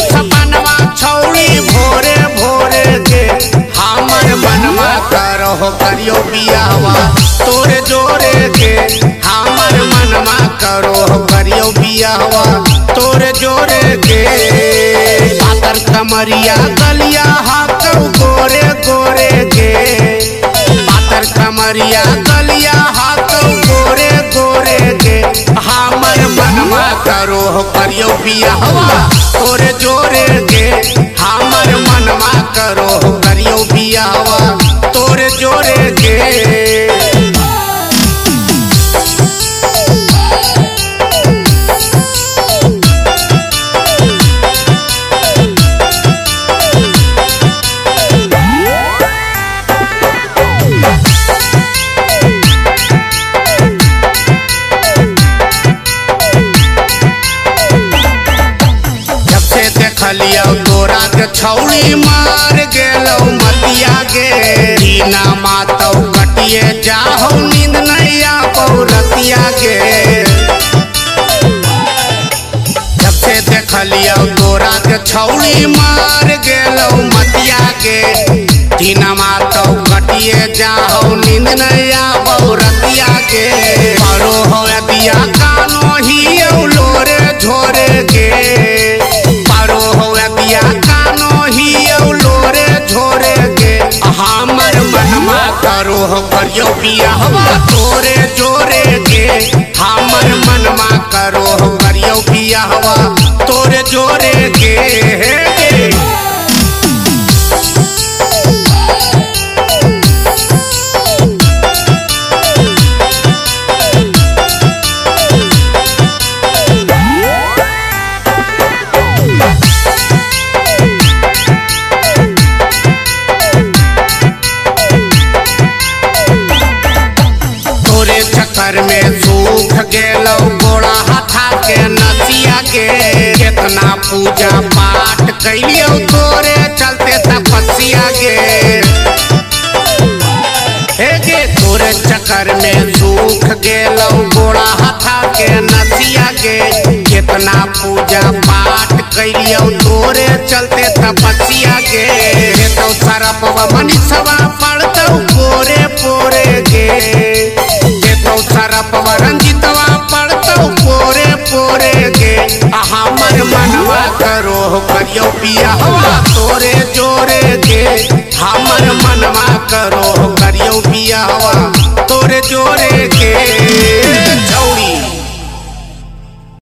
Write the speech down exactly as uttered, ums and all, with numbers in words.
सपनवा छौड़ी भोरे भोरे के हमर मनवा करहो करियो बियाहवा तोरे जोरे के हमर मनवा करो करियो बियाहवा तोरे जोरे के पातर कमरिया गलिया हाकौ गोरे गोरे के पातर कमरिया गलिया हाकौ गोरे गोरे के हमर मनवा करो करियो बियाहवा तोरे जोरे के हमर मनवा करो करियो बियाहवा तोरे जोरे के देखलियो तोरा के छौड़ी मार गेलो मतिया गे दीना मातौ कटिए जाहो नींद नहीं आबो रतिया गे जब से देखलियो तोरा के छौड़ी मार गेलो मतिया गे दीना मातौ कटिए जाहो नींद नहीं आबो रतिया गे परो हो दिया कानो ही लोरे झोरे के हमर मनवा करो करियो बियाहवा तोरे जोरे के हमर मनवा करो करियो बियाहवा तोरे जोरे के चक्कर में सूख गेलो गोड़ा हाथा के नसिया के कितना पूजा पाठ कैलियो तोरे चलते तपस्या गे हे गे तोरे चक्कर में सूख गेलो गोड़ा हाथा के नसिया के कितना पूजा पाठ कैलियो तोरे चलते तपस्या गे तो सरप मनीषवा पढ़तौ पोरे पोरे गे सरप रंजितवा पढ़तौ पोरे पोरे के हमर मनवा करो करियो